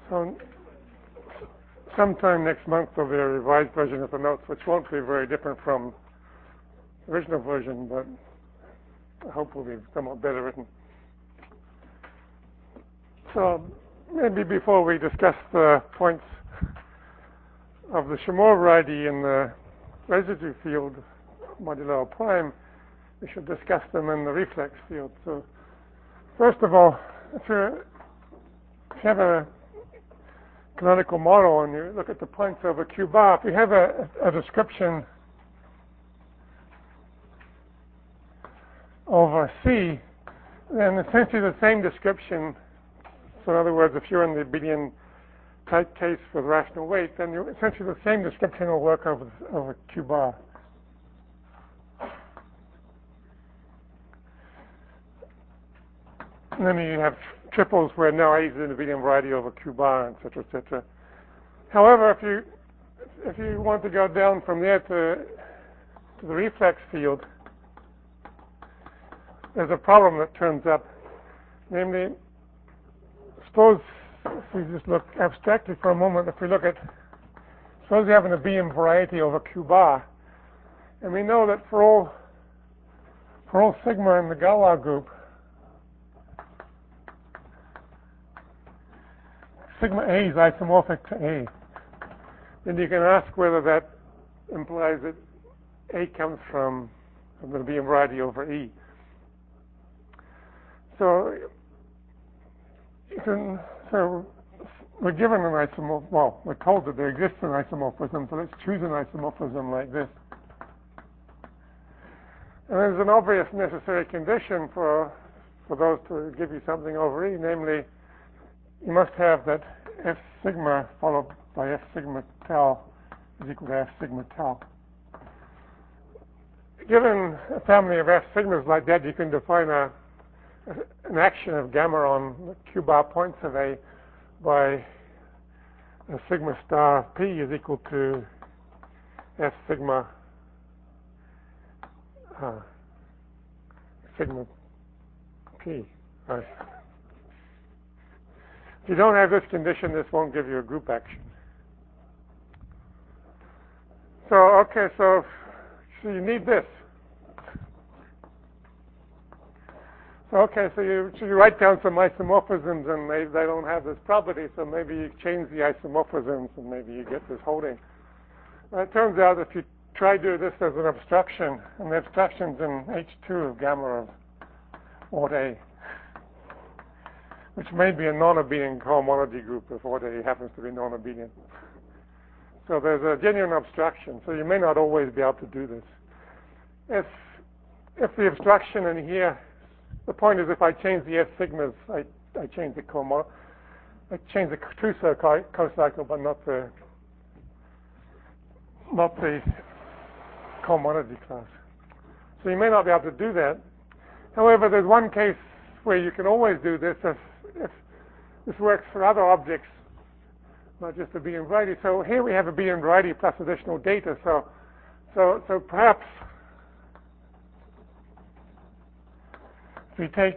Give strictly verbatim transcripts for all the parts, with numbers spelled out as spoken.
So sometime next month there'll be a revised version of the notes, which won't be very different from the original version, but I hope will be somewhat better written. So maybe before we discuss the points of the Chamois variety in the residue field modulo prime, we should discuss them in the reflex field. So first of all, if, you're, if you have a canonical model and you look at the points over Q bar, if you have a, a description over C, then essentially the same description. So in other words, if you're in the abelian type case with rational weight, then you, essentially the same description will work over, over Q bar. And then you have triples where now A is an abelian variety over Q bar, et cetera, et cetera. However, if you if you want to go down from there to, to the reflex field, there's a problem that turns up. Namely, suppose if we just look abstractly for a moment, if we look at, suppose we have an abelian variety over Q bar, and we know that for all for all sigma in the Galois group, sigma A is isomorphic to A. Then you can ask whether that implies that A comes from an abelian variety over E. So, you can, so we're given an isomorphism, well, we're told that there exists an isomorphism, so let's choose an isomorphism like this. And there's an obvious necessary condition for, for those to give you something over E, namely, you must have that F sigma followed by F sigma tau is equal to F sigma tau. Given a family of F sigmas like that, you can define a, an action of gamma on the Q bar points of A by a sigma star P is equal to F sigma uh, sigma P. Right. If you don't have this condition, this won't give you a group action. So, okay, so, so you need this. So, okay, so you, so you write down some isomorphisms, and they, they don't have this property, so maybe you change the isomorphisms, and maybe you get this holding. Well, it turns out if you try to do this as an abstraction, and the abstraction's in H two of gamma of ord A, which may be a non-abelian cohomology group if ord A happens to be non-abelian. So there's a genuine abstraction, so you may not always be able to do this. If, if the abstraction in here, the point is if I change the F sigmas, I, I change the cohomology, I change the Trousseau cocycle, but not the, not the cohomology class. So you may not be able to do that. However, there's one case where you can always do this if, if this works for other objects, not just a abelian variety. So here we have a abelian variety plus additional data. So, so, so perhaps if we take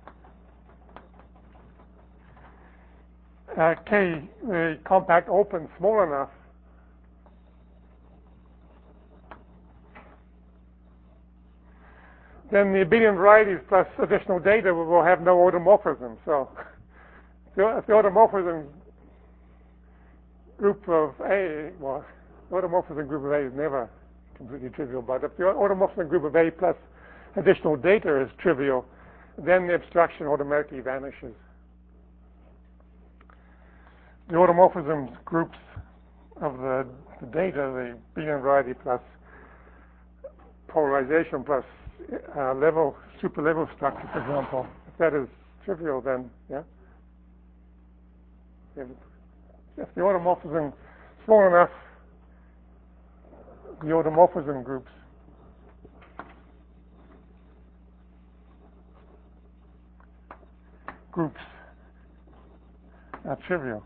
uh, K, the compact open, small enough, then the abelian varieties plus additional data will have no automorphism. So if the automorphism group of A, well, the automorphism group of A is never completely trivial, but if the automorphism group of A plus additional data is trivial, then the abstraction automatically vanishes. The automorphism groups of the, the data, the abelian variety plus polarization plus Uh, level, super level structure, for example, if that is trivial, then, yeah? If, if the automorphism is small enough, the automorphism groups groups are trivial.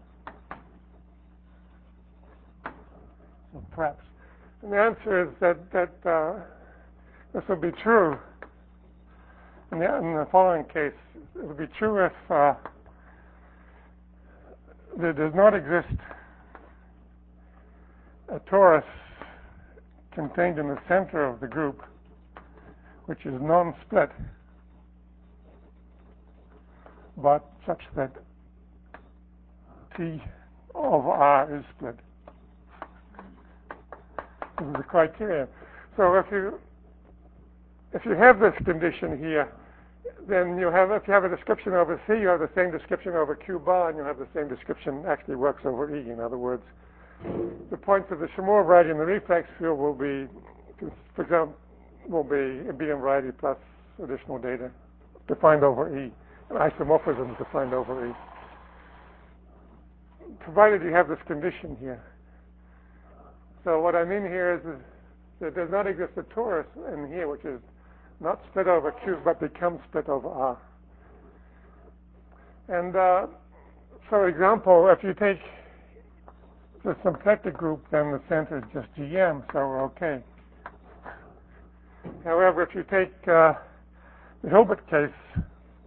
So perhaps. And the answer is that, that uh, this would be true. In the, in the following case, it would be true if uh, there does not exist a torus contained in the center of the group which is non-split, but such that T over R is split. This is the criterion. So if you if you have this condition here, then you have if you have a description over C, you have the same description over Q bar, and you have the same description actually works over E. In other words, the points of the Shimura variety in the reflex field will be, for example, will be a B M variety plus additional data defined over E, and isomorphism defined over E. Provided you have this condition here. So what I mean here is, is that there does not exist a torus in here which is not split over Q but becomes split over R. And uh, for example, if you take the symplectic group, then the center is just G M, so we're okay. However, if you take uh, the Hilbert case,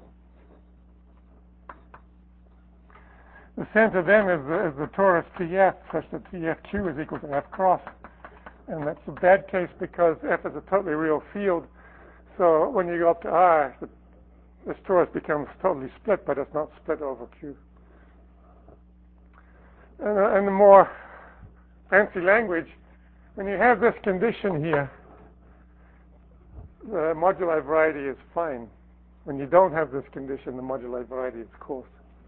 the center then is the, is the torus T F, such that T F Q is equal to F cross. And that's a bad case because F is a totally real field. So when you go up to R, the, this torus becomes totally split, but it's not split over Q. And uh, in the more fancy language, when you have this condition here, the moduli variety is fine. When you don't have this condition, the moduli variety is coarse.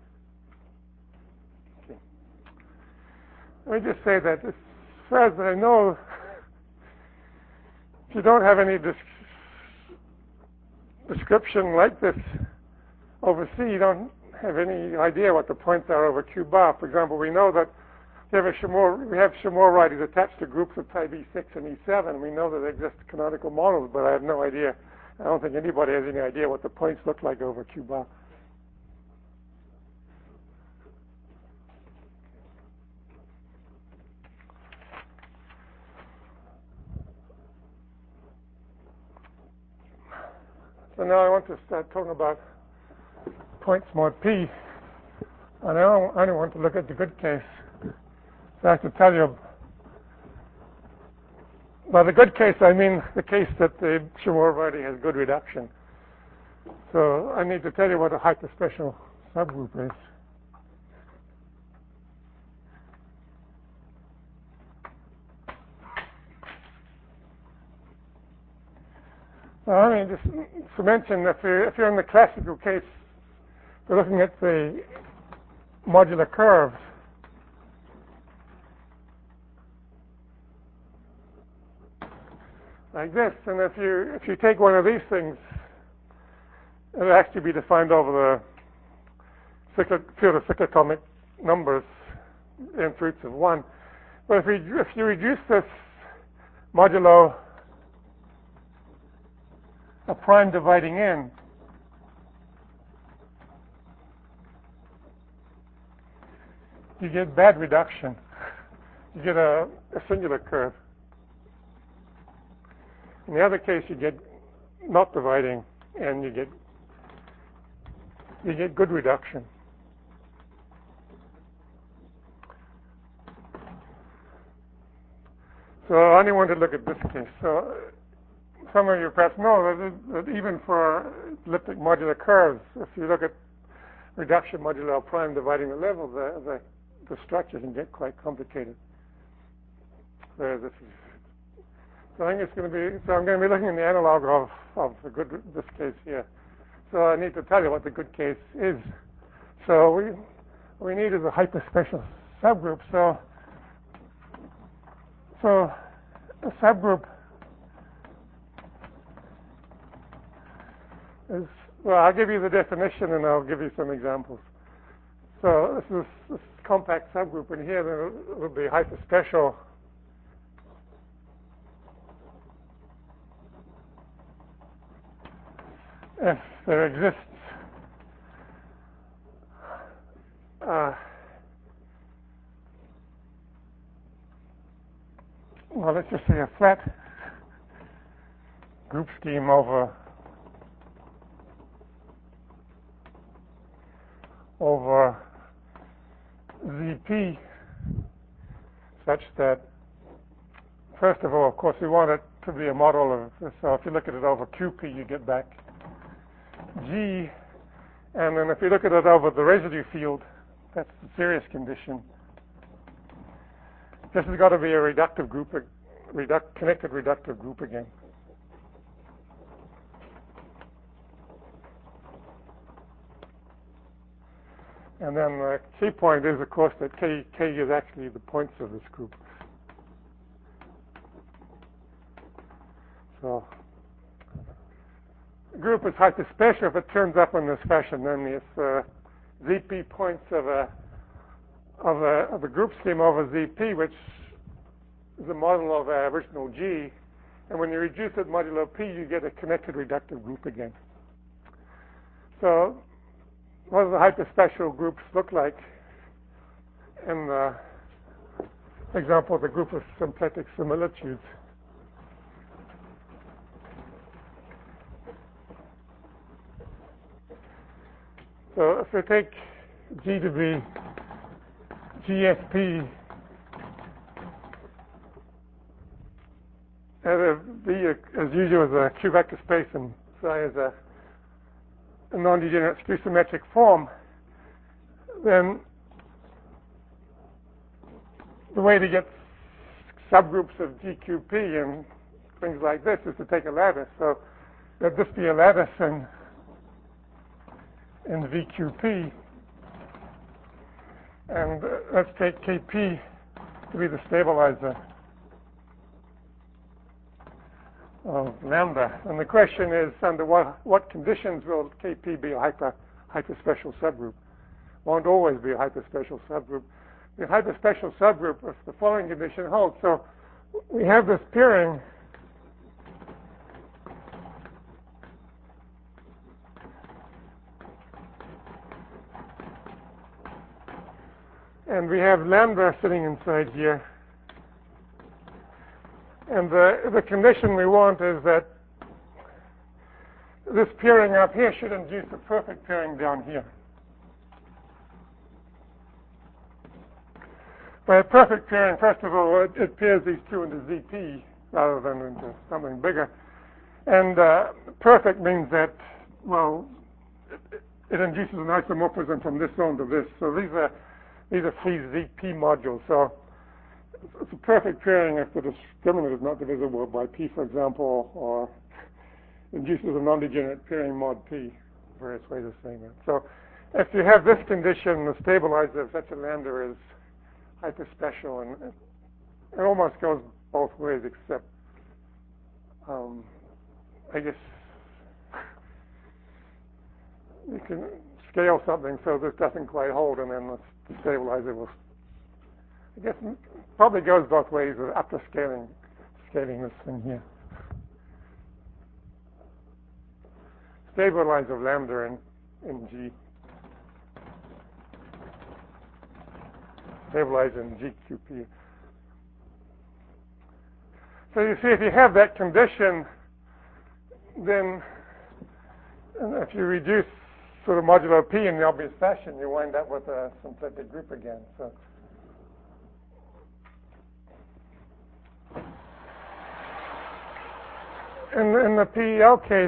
Okay. Let me just say that as far as I know, if you don't have any dis description like this over C, you don't have any idea what the points are over Q bar. For example, we know that we have a Shimura, we have Shimura varieties attached to groups of type E six and E seven. We know that there exist canonical models, but I have no idea. I don't think anybody has any idea what the points look like over Q bar. So now I want to start talking about points mod P. And I don't, I don't want to look at the good case. So I have to tell you, by the good case, I mean the case that the Shimura variety has good reduction. So I need to tell you what a hyperspecial subgroup is. So I mean, just to mention, if you're, if you're in the classical case, we're looking at the modular curves. Like this, and if you if you take one of these things, it'll actually be defined over the cyclic, field of cyclotomic numbers, nth roots of one. But if you if you reduce this modulo a prime dividing n, you get bad reduction. You get a, a singular curve. In the other case, you get not dividing, and you get you get good reduction. So I only want to look at this case. So some of you perhaps know that, that even for elliptic modular curves, if you look at reduction modulo prime dividing the level, the, the, the structure can get quite complicated. So this is So I think it's going to be, so I'm going to be looking at the analog of, of the good, this case here. So I need to tell you what the good case is. So we, we need is a hyperspecial subgroup. So, so a subgroup is, well, I'll give you the definition and I'll give you some examples. So this is this compact subgroup, and here there will be hyperspecial if there exists uh, well, let's just say a flat group scheme over over Z P such that, first of all, of course, we want it to be a model of, so if you look at it over Q P, you get back G, and then if you look at it over the residue field, that's the serious condition. This has got to be a reductive group, a reduct, connected reductive group again. And then the key point is, of course, that K, K is actually the points of this group. So the group is hyperspecial if it turns up in this fashion. Then if uh, Z P points of a of a of a group scheme over Z P, which is a model of a original G, and when you reduce it modulo P, you get a connected reductive group again. So what do the hyperspecial groups look like? In the example, the group of symplectic similitudes. So if we take G to be G S P, and B, as usual, is a Q vector space, and psi is a, a non-degenerate skew-symmetric form, then the way to get subgroups of G Q P and things like this is to take a lattice. So let this be a lattice in, in V Q P, and uh, let's take K P to be the stabilizer of lambda. And the question is, under what, what conditions will K P be a hyper, hyperspecial subgroup? Won't always be a hyperspecial subgroup. The hyperspecial subgroup if the following condition holds. So we have this pairing and we have lambda sitting inside here. And the, the condition we want is that this pairing up here should induce a perfect pairing down here. By a perfect pairing, first of all, it, it pairs these two into Z P rather than into something bigger. And uh, perfect means that, well, it, it induces an isomorphism from this zone to this. So these are these are free Z P modules. So it's a perfect pairing if the discriminant is not divisible by P, for example, or induces a non-degenerate pairing mod P, various ways of saying that. So if you have this condition, the stabilizer of such a lambda is hyperspecial, and it almost goes both ways, except um, I guess you can scale something so this doesn't quite hold, and then the stabilizer will, I guess, probably goes both ways after scaling, scaling this thing here. Stabilizer of lambda in, in G. Stabilize in G Q P. So you see, if you have that condition, then if you reduce sort of modulo P in the obvious fashion, you wind up with a symplectic group again. So in, in the P E L case,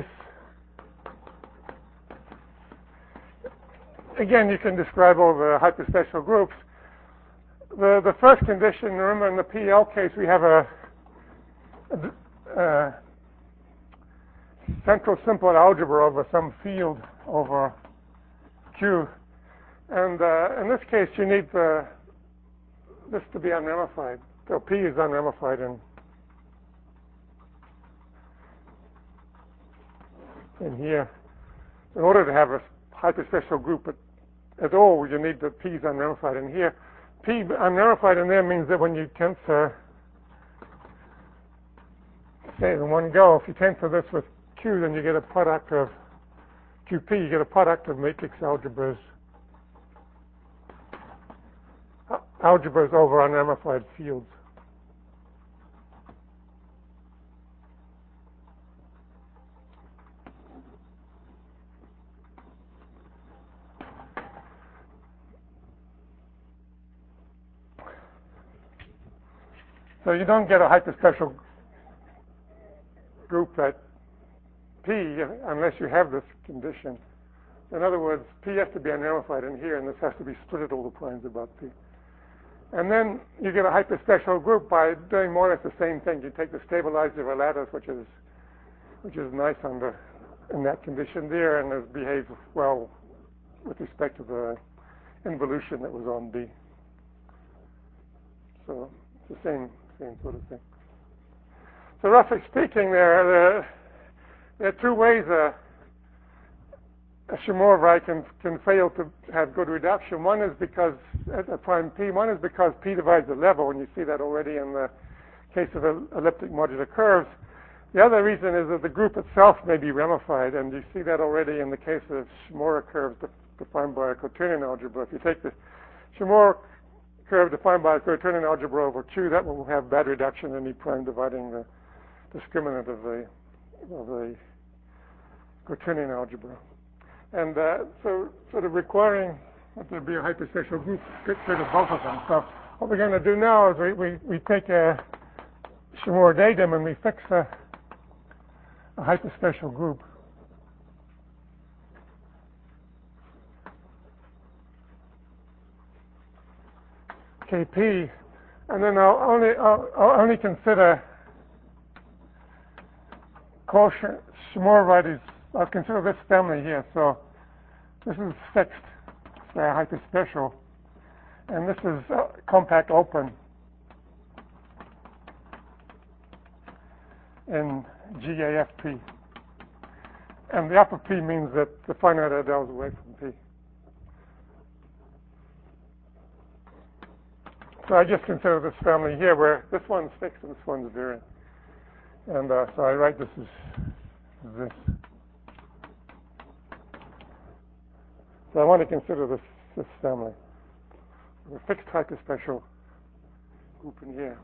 again, you can describe all the hyperspecial groups. The, the first condition, remember in the P E L case, we have a, a, a central simple algebra over some field over Q. And uh, in this case, you need the, this to be unramified. So P is unramified in, in here. In order to have a hyperspecial group at, at all, you need the P is unramified in here. P unramified in there means that when you tensor, say in one go, if you tensor this with Q, then you get a product of Q P, you get a product of matrix algebras, algebras over unramified fields. So you don't get a hyperspecial group at P unless you have this condition. In other words, P has to be unramified in here, and this has to be split at all the primes above P. And then you get a hyperspecial group by doing more or less the same thing. You take the stabilizer of a lattice, which is which is nice under in that condition there, and it behaves well with respect to the involution that was on B. So it's the same same sort of thing. So roughly speaking, there there, there are two ways a, a Shimura can can fail to have good reduction. One is because at a prime P. One is because P divides the level, and you see that already in the case of elliptic modular curves. The other reason is that the group itself may be ramified, and you see that already in the case of Shimura curves defined by a quaternion algebra. If you take the Shimura curve defined by a quaternion algebra over Q, that will have bad reduction in E prime dividing the discriminant of the of the quaternion algebra. And uh, so sort of requiring that there be a hyperspecial group gets rid of both of them. So what we're going to do now is we, we, we take a Shimura datum and we fix a, a hyperspecial group. K P, and then I'll only I'll, I'll only consider quotient Shimura varieties. I'll consider this family here. So this is fixed, it's uh, hyperspecial, and this is uh, compact open in G A F P. And the upper P means that the finite Adele is away from P. So I just consider this family here where this one's fixed and this one's variant. And uh, so I write this as this. So I want to consider this, this family. A fixed hyperspecial group in here.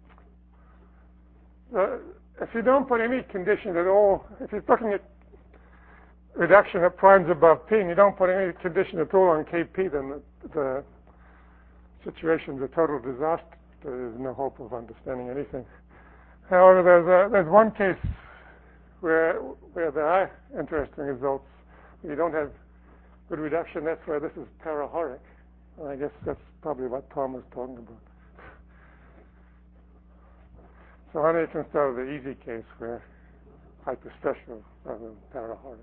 Uh, if you don't put any conditions at all, if you're looking at reduction of primes above P and you don't put any condition at all on K P, then the, the situation is a total disaster. There's no hope of understanding anything. However, there's, a, there's one case where, where there are interesting results. You don't have good reduction. That's where this is parahoric. And I guess that's probably what Tom was talking about. So I need to start with the easy case where hyperspecial rather than parahoric.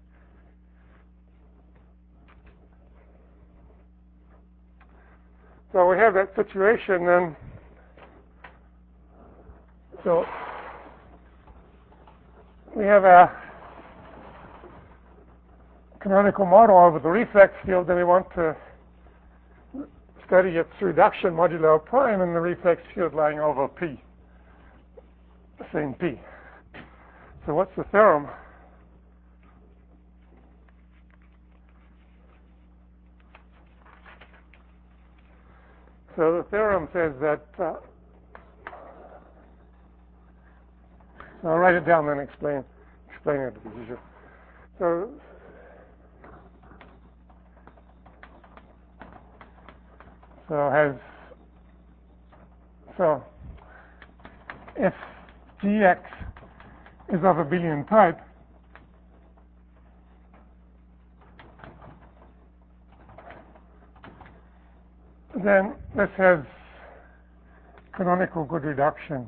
So we have that situation then. So we have a canonical model over the reflex field, and we want to study its reduction modulo prime in the reflex field lying over P, the same P. So what's the theorem? So the theorem says that, uh, so I'll write it down and explain, explain it. So, so has, so if G X is of abelian type, then this has canonical good reduction.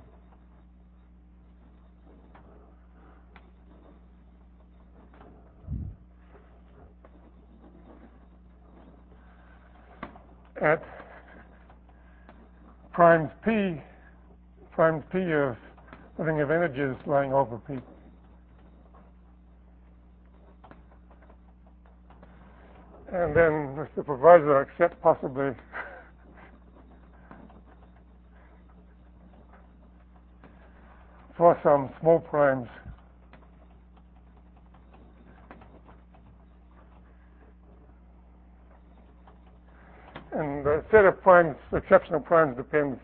At primes P, primes P of a ring of integers lying over P. And then the supervisor accepts possibly for some small primes and the set of primes, exceptional primes, depends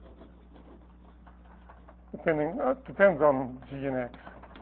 depending uh, depends on G and X.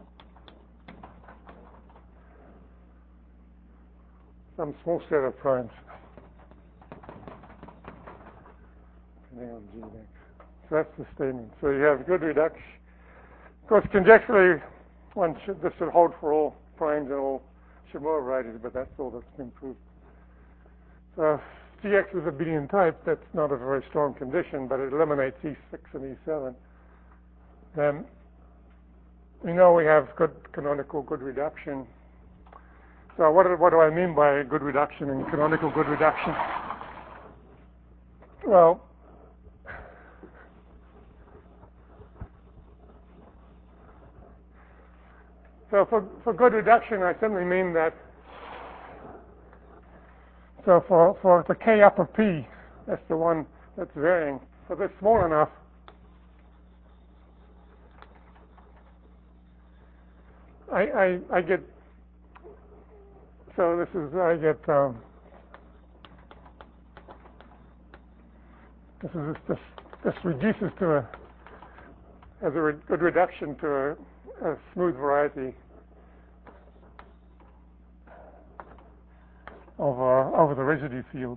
Some small set of primes depending on G and X. So that's the statement. So you have good reduction. Of course, conjecturally, one should, this should hold for all primes and all Shimura varieties, but that's all that's been proved. So if G X is abelian type, that's not a very strong condition, but it eliminates E six and E seven. Then we know we have good canonical good reduction. So what do, what do I mean by good reduction and canonical good reduction? Well, so for, for good reduction, I simply mean that, so for, for the K upper P, that's the one that's varying, so this small enough, I, I, I get, so this is, I get, um, this is, this, this reduces to a, as a re good reduction to a, a smooth variety over, over the residue field.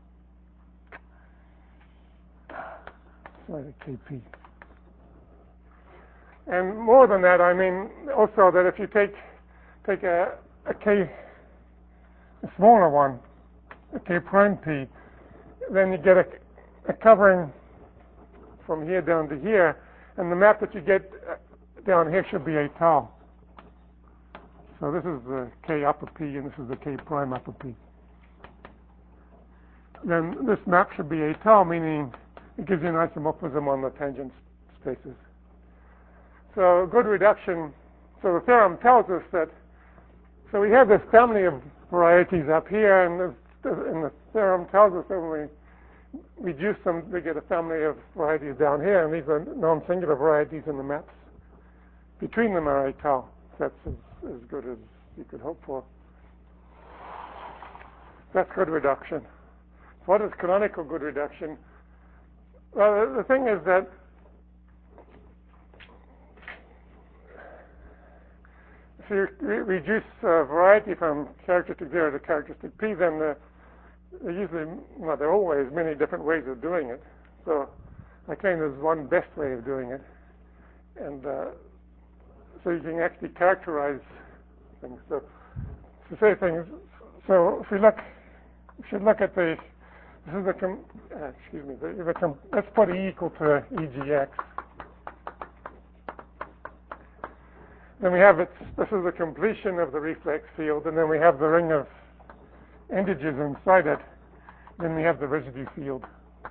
Sorry, K P. And more than that, I mean also that if you take take a, a K, a smaller one, a K prime P, then you get a, a covering from here down to here, and the map that you get down here should be a tau. So this is the K upper P, and this is the K prime upper P. Then this map should be a tau, meaning it gives you an isomorphism on the tangent spaces. So good reduction, so the theorem tells us that, so we have this family of varieties up here, and, this, and the theorem tells us that when we reduce them, we get a family of varieties down here, and these are non-singular varieties, in the maps between them are a tau. That's as, as good as you could hope for. That's good reduction. What is canonical good reduction? Well, the, the thing is that if you re reduce uh, variety from characteristic zero to characteristic P, then the, there usually, well, there are always many different ways of doing it. So I claim there's one best way of doing it. And uh, so you can actually characterize things. So to say things, so if we look, we should look at the, this is the, com, uh, excuse me, the, the com, let's put E equal to E G X. Then we have it, this is the completion of the reflex field, and then we have the ring of integers inside it. Then we have the residue field.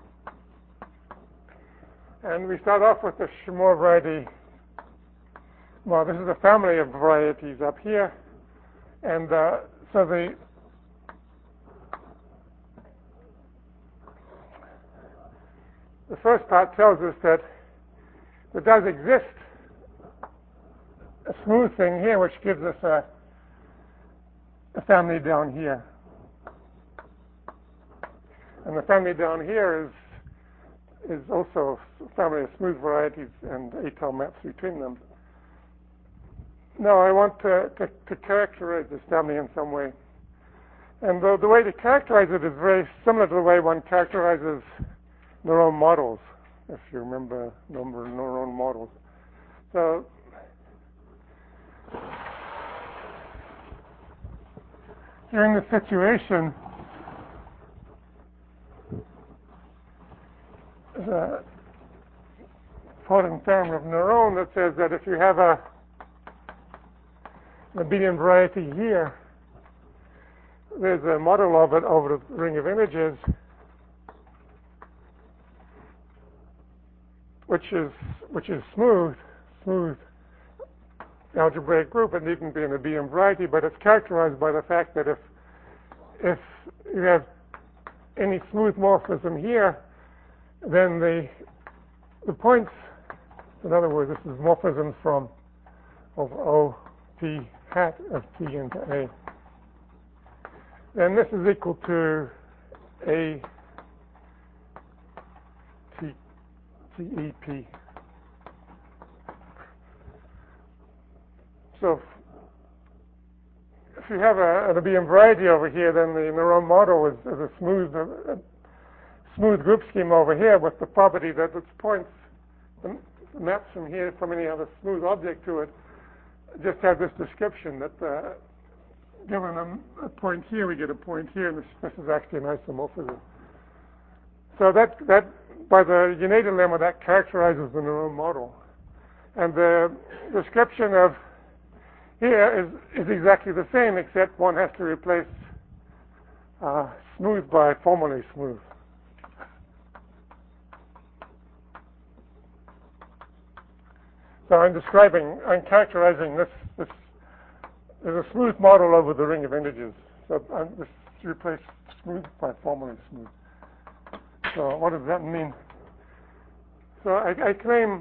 And we start off with the Shimura variety. Well, this is a family of varieties up here. And uh, so the the first part tells us that there does exist a smooth thing here, which gives us a, a family down here. And the family down here is is also a family of smooth varieties and A tau maps between them. Now I want to, to, to characterize this family in some way. And the, the way to characterize it is very similar to the way one characterizes neuron models, if you remember number of neuron models. So during the situation, the important theorem of Neuron that says that if you have a an abelian variety here, there's a model of it over the ring of integers, which is which is smooth, smooth algebraic group. It needn't be an abelian variety, but it's characterized by the fact that if if you have any smooth morphism here, then the the points, in other words, this is morphisms from of O P hat of T into A. Then this is equal to A T T E P. So if you have a, an abelian variety over here, then the neuron model is, is a smooth a, a smooth group scheme over here with the property that its points the maps from here from any other smooth object to it just have this description that uh, given a, a point here, we get a point here, and this, this is actually an isomorphism. So that, that by the Unated lemma, that characterizes the neural model. And the description of here is, is exactly the same, except one has to replace uh, smooth by formally smooth. So I'm describing, I'm characterizing this, this, there's a smooth model over the ring of integers. So I'm just replace smooth by formally smooth. So what does that mean? So I, I claim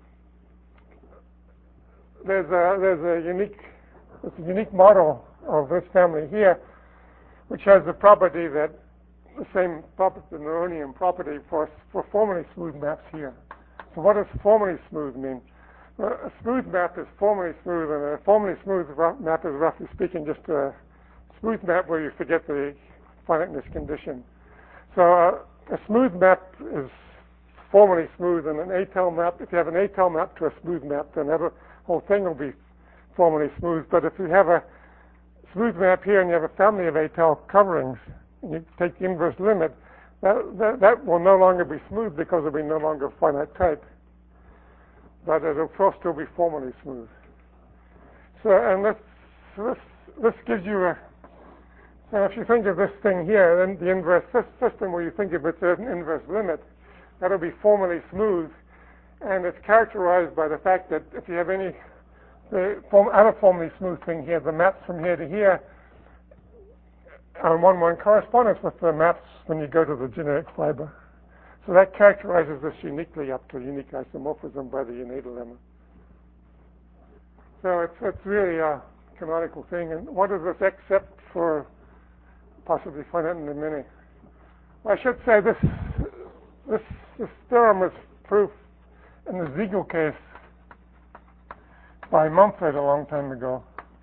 there's a, there's a unique, there's a unique model of this family here, which has the property that the same property, the Neronian property for, for formally smooth maps here. So what does formally smooth mean? Well, a smooth map is formally smooth, and a formally smooth map is, roughly speaking, just a smooth map where you forget the finiteness condition. So uh, a smooth map is formally smooth, and an A-tel map, if you have an A-tel map to a smooth map, then the whole thing will be formally smooth. But if you have a smooth map here and you have a family of A-tel coverings, and you take the inverse limit, that, that, that will no longer be smooth because it will be no longer finite type. But it will still be formally smooth. So, and this, this, this gives you a, so if you think of this thing here, then the inverse system where you think of it as an inverse limit, that'll be formally smooth, and it's characterized by the fact that if you have any, the form, other formally smooth thing here, the maps from here to here, on one one correspondence with the maps when you go to the generic fiber. So that characterizes this uniquely up to unique isomorphism by the Unated lemma. So it's, it's really a canonical thing. And what is this except for possibly finite in the many? Well, I should say this, this, this theorem was proved in the Siegel case by Mumford a long time ago.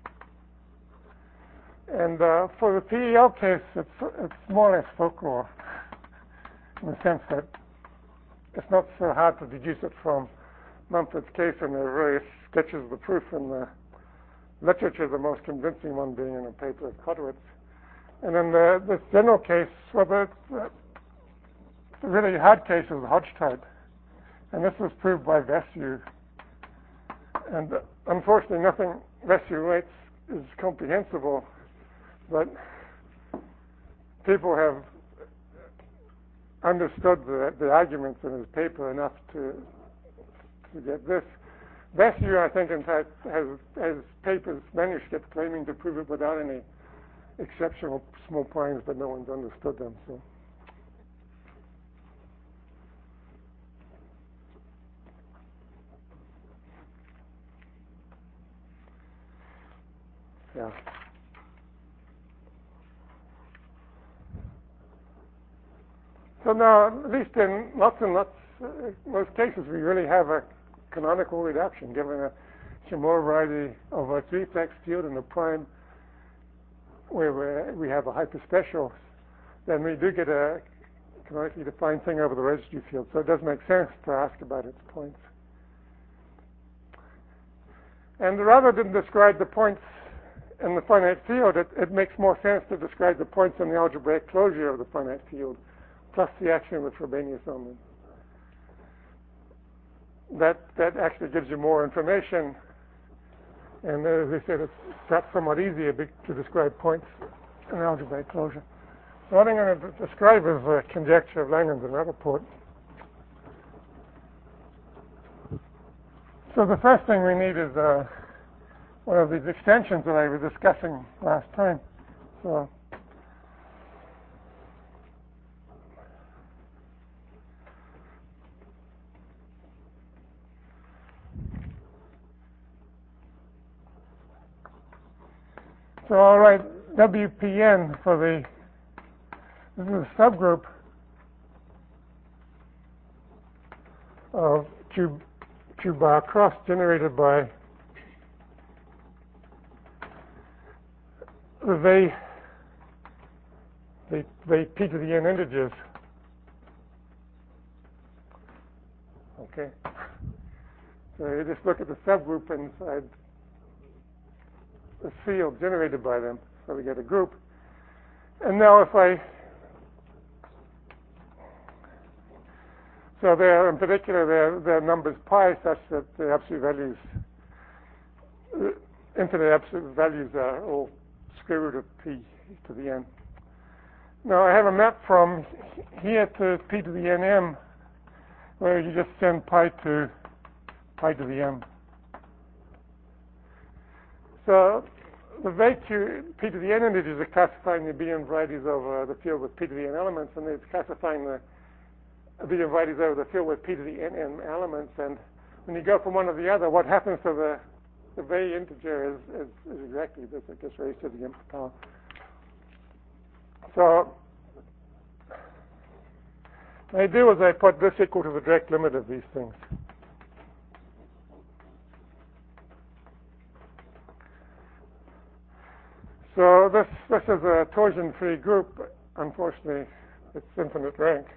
And uh, for the P E L case, it's, it's more or less folklore, in the sense that it's not so hard to deduce it from Mumford's case, and there are various sketches of the proof in the literature, the most convincing one being in a paper of Kotowitz. And in the, this general case, well, the, the, the really hard case is the Hodge type, and this was proved by Vessieu. And uh, unfortunately, nothing Vessieu writes is comprehensible, but people have understood the, the arguments in his paper enough to to get this. Vessieu, I think, in fact, has, has papers, manuscripts claiming to prove it without any exceptional small primes, but no one's understood them. So, yeah. So now, at least in lots and lots, uh, most cases, we really have a canonical reduction, given a Shimura variety of a three-plex field and a prime where we have a hyperspecial, then we do get a canonically defined thing over the residue field. So it does make sense to ask about its points. And rather than describe the points in the finite field, it, it makes more sense to describe the points in the algebraic closure of the finite field, plus the action with Frobenius on them. That, that actually gives you more information. And as I said, it's perhaps somewhat easier to describe points in algebraic closure. So what I'm going to describe is the conjecture of Langens and Rappaport. So the first thing we need is uh, one of these extensions that I was discussing last time. So So I'll write W P N for the, this is a subgroup of Q, Q bar cross generated by the they, the, the P to the N integers. Okay. So you just look at the subgroup inside the field generated by them. So we get a group. And now if I, so they're, in particular, their their numbers pi such that the absolute values, the infinite absolute values are all square root of p to the n. Now I have a map from here to p to the nm, where you just send pi to pi to the m. So the V Q, p to the n integers are classifying the abelian varieties over the field with p to the n elements, and it's classifying the abelian varieties over the field with p to the nm elements. And when you go from one to the other, what happens to the the V integer is, is, is exactly this. It gets raised to the nth power. So what I do is I put this equal to the direct limit of these things. So this this is a torsion-free group. Unfortunately, it's infinite rank.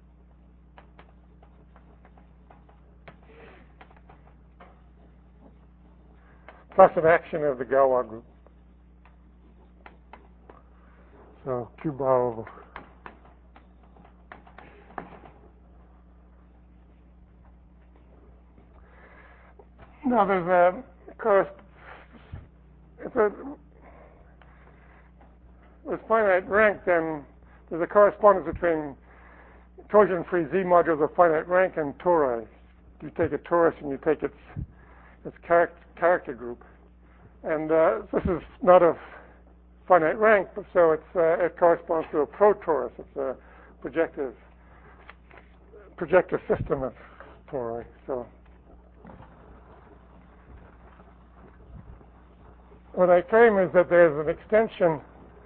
Plus an action of the Galois group. So Q bar over. Now there's a correspondence. If it was finite rank, then there's a correspondence between torsion-free Z modules of finite rank and tori. You take a torus and you take its its character, character group, and uh, this is not of finite rank, so it's uh, it corresponds to a protorus. It's a projective projective system of tori. So what I claim is that there's an extension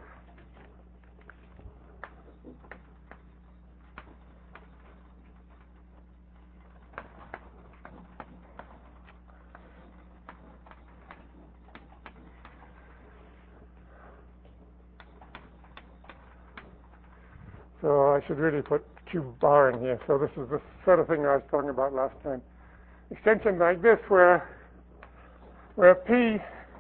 So I should really put Q bar in here. So this is the sort of thing I was talking about last time. Extension like this, where where P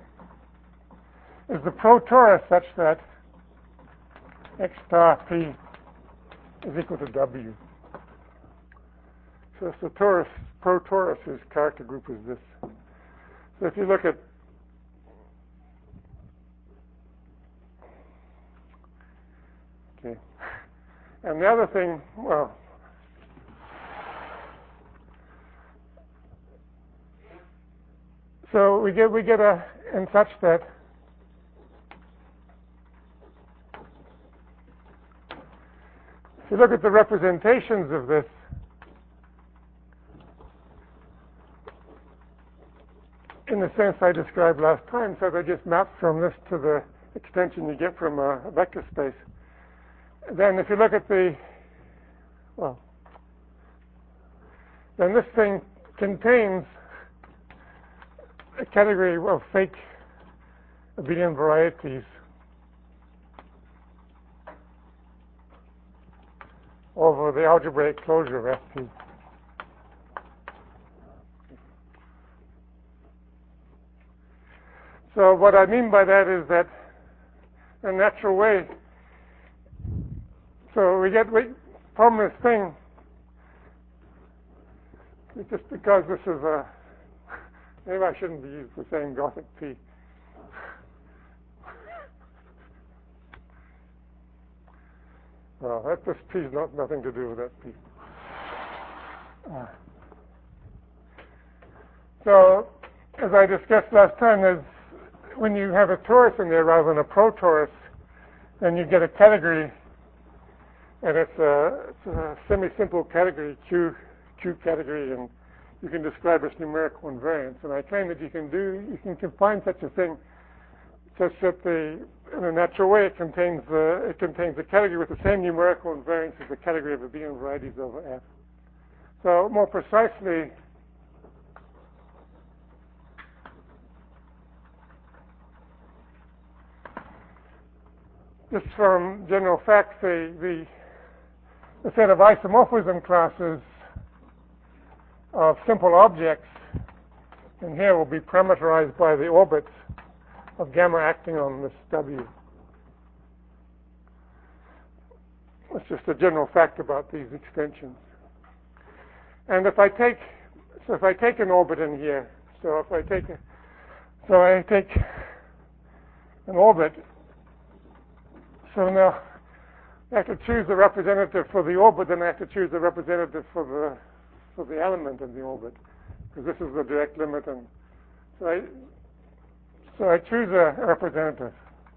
is the protorus such that X star P is equal to W. So it's the torus, protorus whose character group is this. So if you look at okay. And the other thing, well, so we get we get a in such that if you look at the representations of this, in the sense I described last time, so they just map from this to the extension you get from a, a vector space. Then if you look at the, well, then this thing contains a category of fake abelian varieties over the algebraic closure of F P. So what I mean by that is that in a natural way, so we get we, from this thing, just because this is a, maybe I shouldn't be used the same Gothic P. Well, that this P is not nothing to do with that P. Uh, so, as I discussed last time, there's when you have a torus in there rather than a protorus, then you get a category. And it's a, it's a semi-simple category, Q, Q category, and you can describe its numerical invariance. And I claim that you can do, you can confine such a thing such that the, in a natural way, it contains the, it contains a category with the same numerical invariance as the category of abelian varieties over F. So more precisely, just from general facts, the, the the set of isomorphism classes of simple objects and here will be parameterized by the orbits of gamma acting on this W. It's just a general fact about these extensions. And if I take, so if I take an orbit in here, so if I take, a, so I take an orbit, so now I have to choose the representative for the orbit, then I have to choose the representative for the for the element in the orbit, because this is the direct limit, and so I so I choose a representative.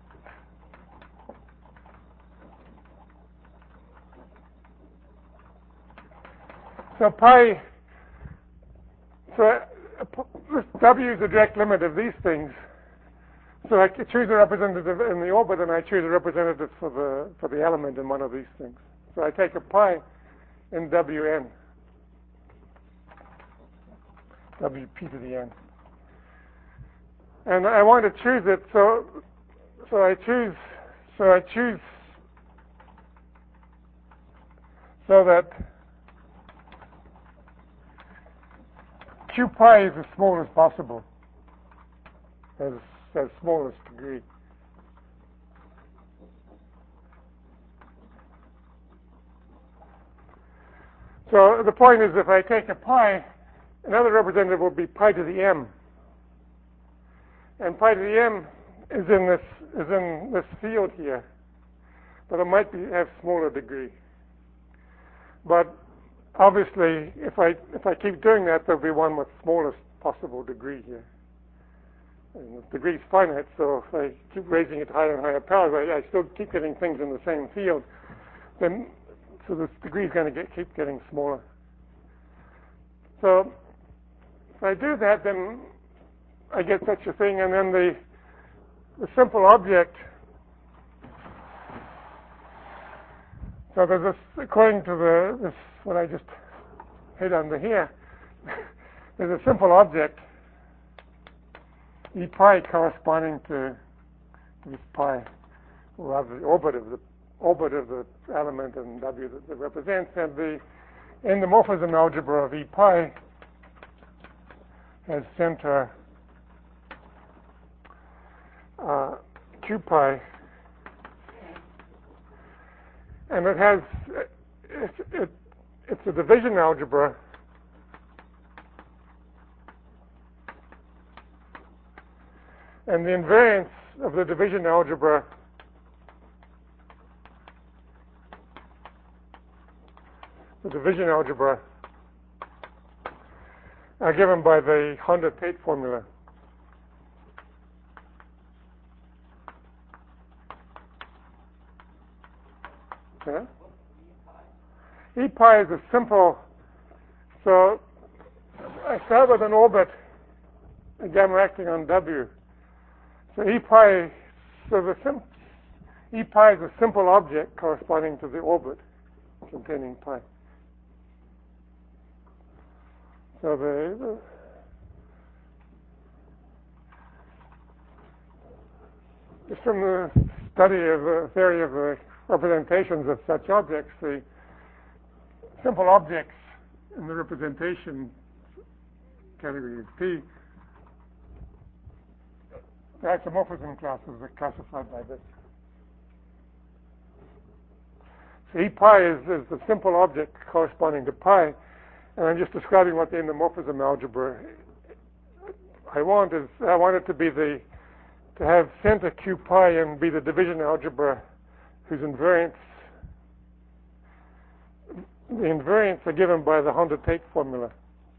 So pi, so this W is the direct limit of these things. So I choose a representative in the orbit, and I choose a representative for the for the element in one of these things. So I take a pi in W n, W p to the n, and I want to choose it. So so I choose so I choose so that q pi is as small as possible, as as smallest degree. So the point is, if I take a pi, another representative will be pi to the m, and pi to the m is in this is in this field here, but it might be have smaller degree. But obviously, if I if I keep doing that, there'll be one with smallest possible degree here. And the degree is finite, so if I keep raising it higher and higher powers, I, I still keep getting things in the same field. Then, so this degree is going to get, keep getting smaller. So if I do that, then I get such a thing, and then the the simple object. So there's this, according to the this what I just hit under here, there's a simple object E pi corresponding to this pi, or rather the orbit of the orbit of the element in W that it represents, and the endomorphism algebra of E pi has center uh, q pi, and it has it, it, it's a division algebra and the invariance of the division algebra the division algebra are given by the Honda-Tate formula. Yeah? E pi is a simple, so I start with an orbit, a gamma acting on W. So E pi, so the sim, E pi is a simple object corresponding to the orbit containing pi. So the, the just from the study of the theory of the representations of such objects, the simple objects in the representation category of P, the isomorphism classes are classified by this. So E pi is, is the simple object corresponding to pi, and I'm just describing what the endomorphism algebra I want is I want it to be the to have center q pi and be the division algebra whose invariants the invariants are given by the Honda-Tate formula.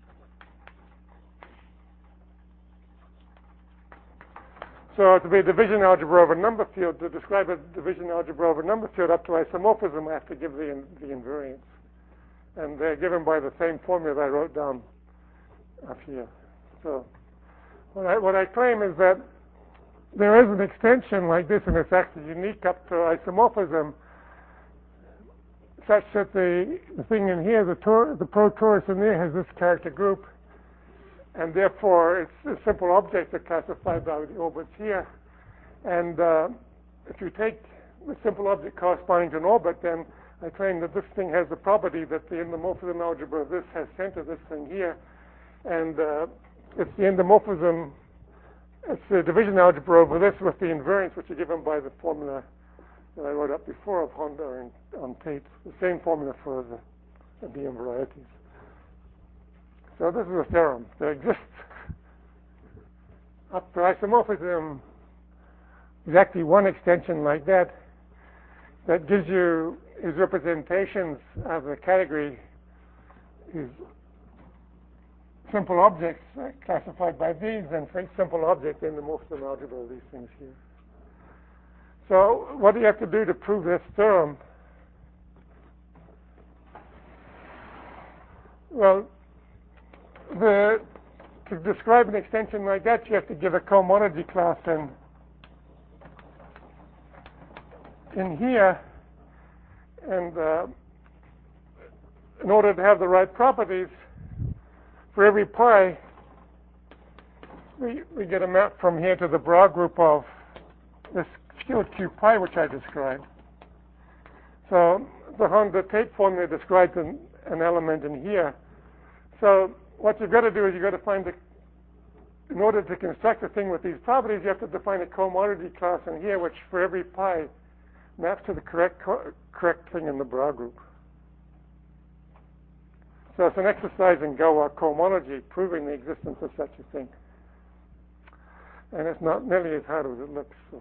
So to be a division algebra of a number field, to describe a division algebra of a number field up to isomorphism, I have to give the, in, the invariants. And they're given by the same formula that I wrote down up here. So what I, what I claim is that there is an extension like this, and it's actually unique up to isomorphism, such that the, the thing in here, the, tor the pro-torus in there has this character group, and therefore it's a simple object that classified by the orbits here. And uh, if you take the simple object corresponding to an orbit, then I claim that this thing has the property that the endomorphism algebra of this has center this thing here. And uh, it's the endomorphism, it's the division algebra over this with the invariants, which are given by the formula that I wrote up before of Honda and on Tate, the same formula for the, the B M varieties. So this is a theorem. There exists up to isomorphism exactly one extension like that that gives you is representations of the category is simple objects uh, classified by these, and for each simple object in the morphism algebra of these things here. So what do you have to do to prove this theorem? Well, the, to describe an extension like that, you have to give a cohomology class in, in here, and uh, in order to have the right properties, for every pi, we, we get a map from here to the bra group of this field Q pi, which I described. So the Honda Tate formula describes an, an element in here. So what you've got to do is you've got to find the, in order to construct a thing with these properties, you have to define a cohomology class in here, which for every pi maps to the correct co correct thing in the bra group. So it's an exercise in Galois cohomology, proving the existence of such a thing. And it's not nearly as hard as it looks. So.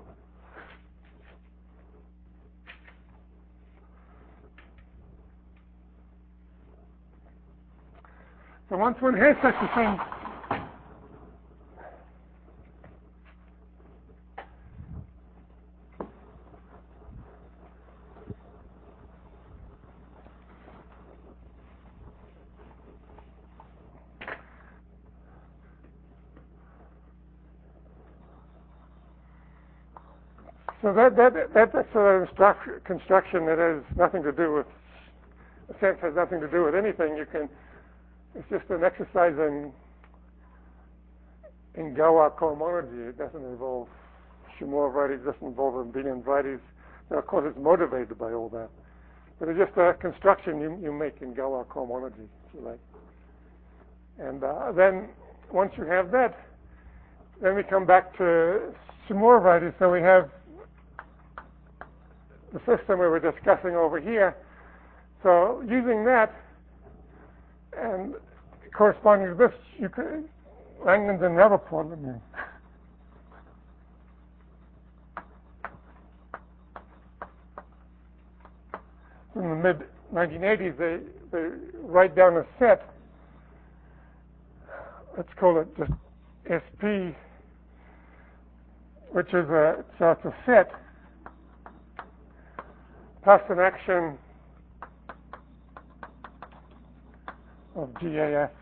so once one has such a thing, So that, that, that, that's a construction that has nothing to do with, a sense has nothing to do with anything. You can, it's just an exercise in, in Galois cohomology. It doesn't involve Shumor varieties, it doesn't involve abelian varieties. Now, of course, it's motivated by all that. But it's just a construction you, you make in Galois cohomology, if you like. And uh, then, once you have that, then we come back to Shumor varieties. So we have the system we were discussing over here. So using that and corresponding to this, you could Langlands and Rappaport, I mean. In the mid nineteen eighties, they, they write down a set. Let's call it just S P, which is a, so it's a set plus an action of G A F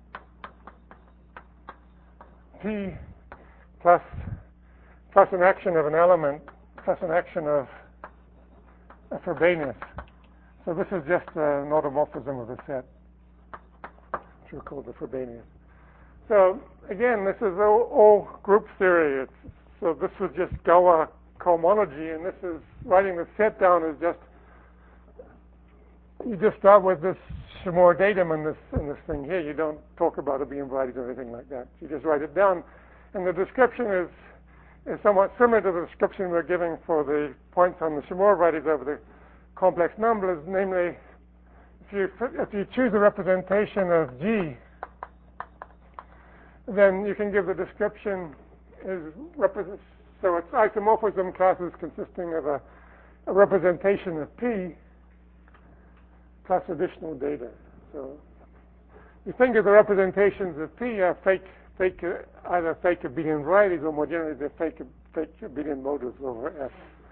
P plus plus an action of an element plus an action of a Frobenius. So this is just an automorphism of a set, which we call the Frobenius. So again, this is all, all group theory. It's, so this was just Galois cohomology, and this is writing the set down is just you just start with this Shumor datum in this in this thing here. You don't talk about it being varieties or anything like that. You just write it down, and the description is is somewhat similar to the description we're giving for the points on the Shumor varieties over the complex numbers. Namely, if you if you choose a representation of G, then you can give the description is represent. So it's isomorphism classes consisting of a, a representation of P plus additional data. So you think of the representations of P are fake, fake uh, either fake abelian varieties or more generally they're fake, fake abelian motors over F.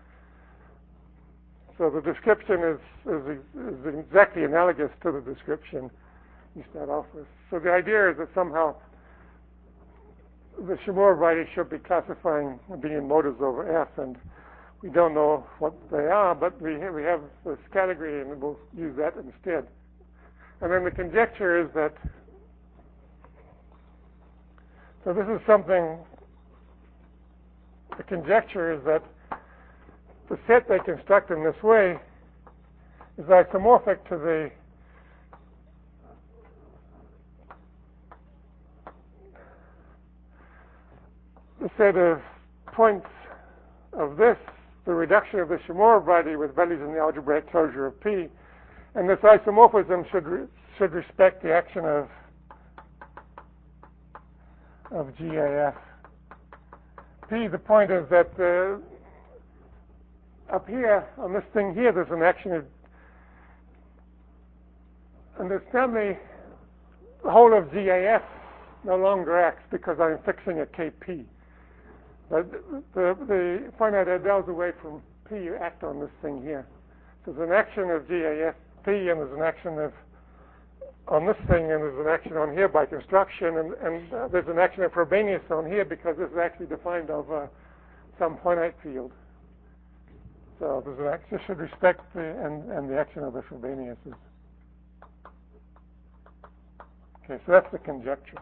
So the description is, is, is exactly analogous to the description you start off with. So the idea is that somehow the Shumor variety should be classifying abelian motors over F, and we don't know what they are, but we have, we have this category, and we'll use that instead. And then the conjecture is that, so this is something, the conjecture is that the set they construct in this way is isomorphic to the the set of points of this, the reduction of the Shimura variety with values in the algebraic closure of P, and this isomorphism should re should respect the action of of G A F. P, the point is that uh, up here on this thing here, there's an action of, understand me, the whole of G A F no longer acts because I'm fixing a K P. But the, the finite Erdels away from P, you act on this thing here. So there's an action of G A F P, and there's an action of on this thing, and there's an action on here by construction, and, and uh, there's an action of Frobenius on here because this is actually defined over some finite field. So there's an action should respect the and, and the action of the Frobeniuses. Okay, so that's the conjecture.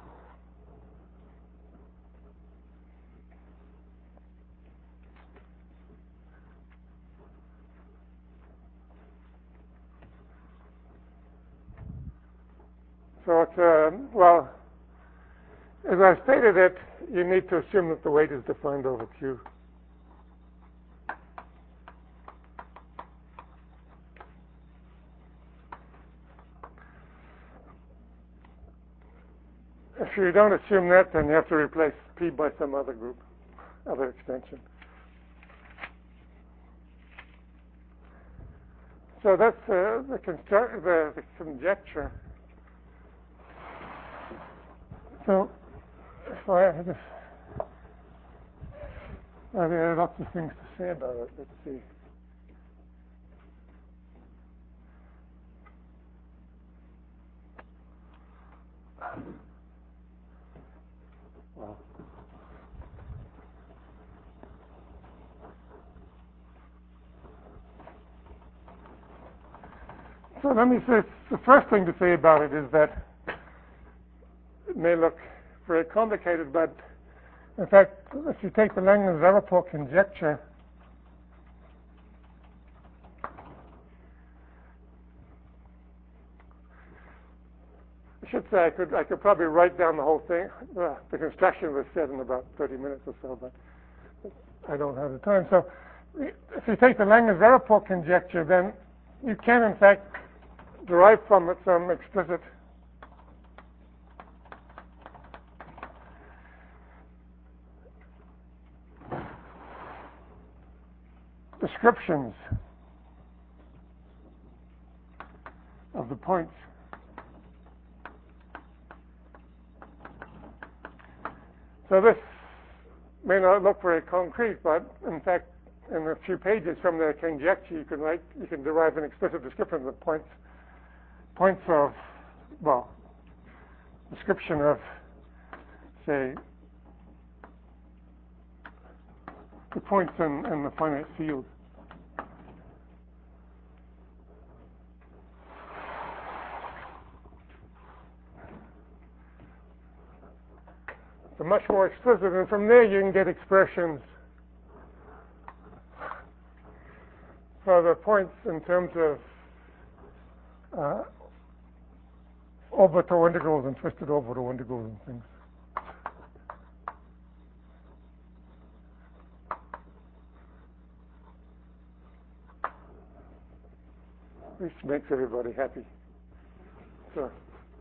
So it's, uh, well, as I stated it, you need to assume that the weight is defined over Q. If you don't assume that, then you have to replace P by some other group, other extension. So that's uh, the, construct the, the conjecture. So, if I have this, well, there are lots of things to say about it. Let's see. Well, so let me say, the first thing to say about it is that it may look very complicated, but in fact, if you take the Langlands-Rappaport conjecture, I should say I could I could probably write down the whole thing. Uh, the construction was said in about thirty minutes or so, but I don't have the time. So if you take the Langlands-Rappaport conjecture, then you can in fact derive from it some explicit descriptions of the points. So this may not look very concrete, but in fact, in a few pages from the conjecture, you can write, you can derive an explicit description of the points, points of, well, description of, say, the points in, in the finite field. So much more explicit, and from there you can get expressions for the points in terms of uh, orbital integrals and twisted orbital integrals and things. This makes everybody happy. So,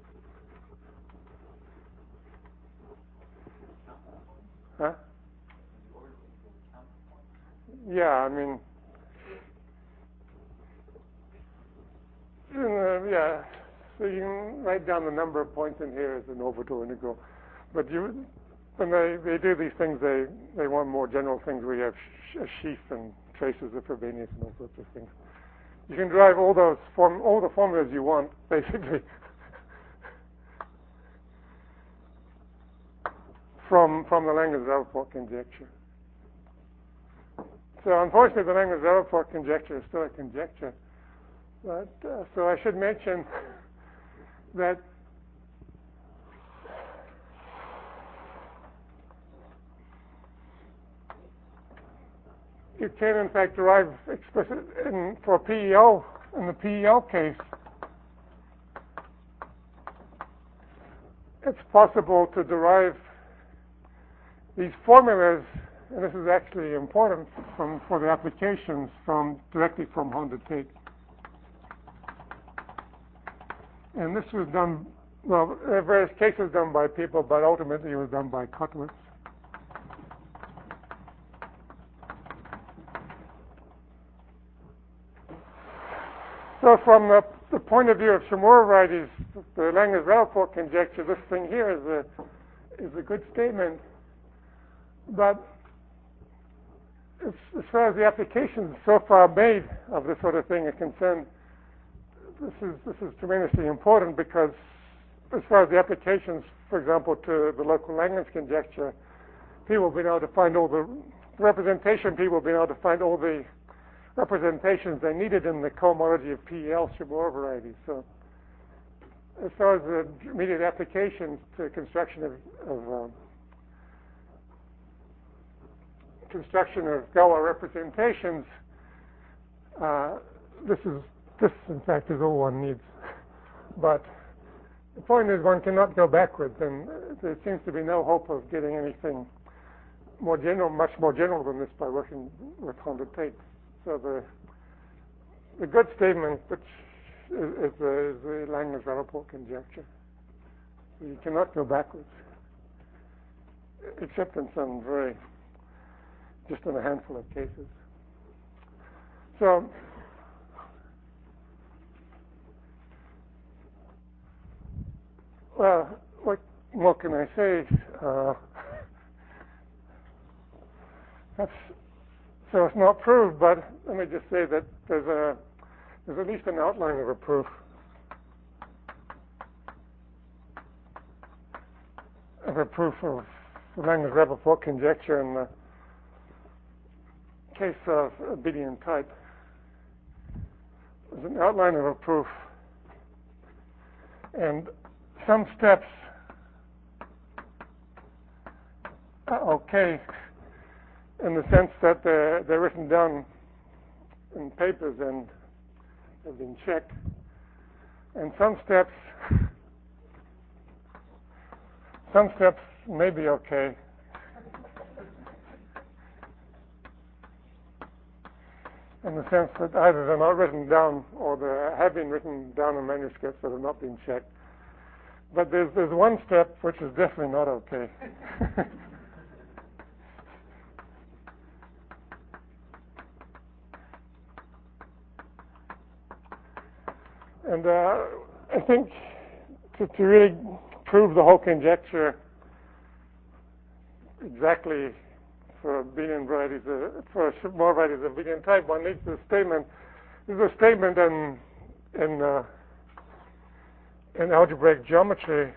huh? Yeah, I mean, uh, yeah. So you can write down the number of points in here as an orbital integral, but you, when they, they do these things, they they want more general things where you have sh a sheaf and traces of Frobenius and all sorts of things. You can derive all those form all the formulas you want, basically, from from the Langlands-Rappaport conjecture. So unfortunately, the Langlands-Rappaport conjecture is still a conjecture. But uh, so I should mention that you can, in fact, derive explicit in, for P E L, in the P E L case, it's possible to derive these formulas, and this is actually important from, for the applications from directly from Honda Tate. And this was done, well, there are various cases done by people, but ultimately it was done by Kottowitz. So from the, the point of view of Shimura varieties, the Langmuir-Rappaport conjecture, this thing here is a, is a good statement. But as, as far as the applications so far made of this sort of thing are concerned, this is, this is tremendously important because as far as the applications, for example, to the local Langmuir conjecture, people have been able to find all the representation, people have been able to find all the representations they needed in the cohomology of P E L Shimura varieties. So as far as the immediate applications to construction of, of um, construction of Galois representations, uh, this is this in fact is all one needs. But the point is one cannot go backwards, and there seems to be no hope of getting anything more general, much more general than this by working with Honda Tate. So the the good statement, which is, is the, is the Langmuir-Rappaport conjecture. You cannot go backwards, except in some very, just in a handful of cases. So well, what more can I say? Uh, that's So it's not proved, but let me just say that there's a there's at least an outline of a proof. Of a proof of the Langmuir-Rappaport conjecture in the case of abelian type. There's an outline of a proof, and some steps are okay in the sense that they're, they're written down in papers and have been checked. And some steps, some steps may be okay. In the sense that either they're not written down or they have been written down in manuscripts that have not been checked. But there's, there's one step which is definitely not okay. And uh, I think to, to really prove the whole conjecture exactly for abelian varieties, uh, for more varieties of abelian type, one needs a statement. There's a statement in in uh, in algebraic geometry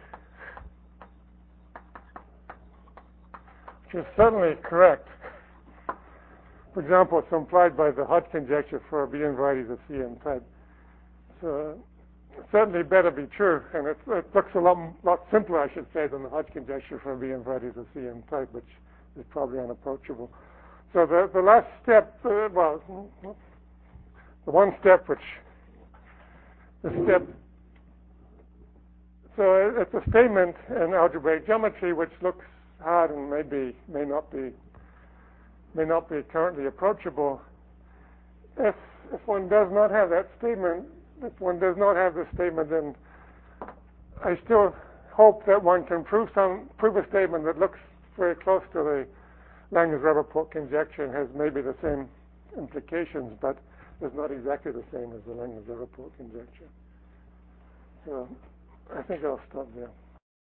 which is certainly correct. For example, it's implied by the Hodge conjecture for abelian varieties of C N type. So certainly better be true, and it, it looks a lot lot simpler, I should say, than the Hodge conjecture for abelian varieties of C N type, which is probably unapproachable. So the the last step, uh, well, the one step which the step. So it's a statement in algebraic geometry which looks hard and maybe may not be may not be currently approachable. If if one does not have that statement, if one does not have this statement, then I still hope that one can prove some prove a statement that looks very close to the Langmuir-Rappaport conjecture and has maybe the same implications, but is not exactly the same as the Langmuir-Rappaport conjecture. So I think I'll stop there.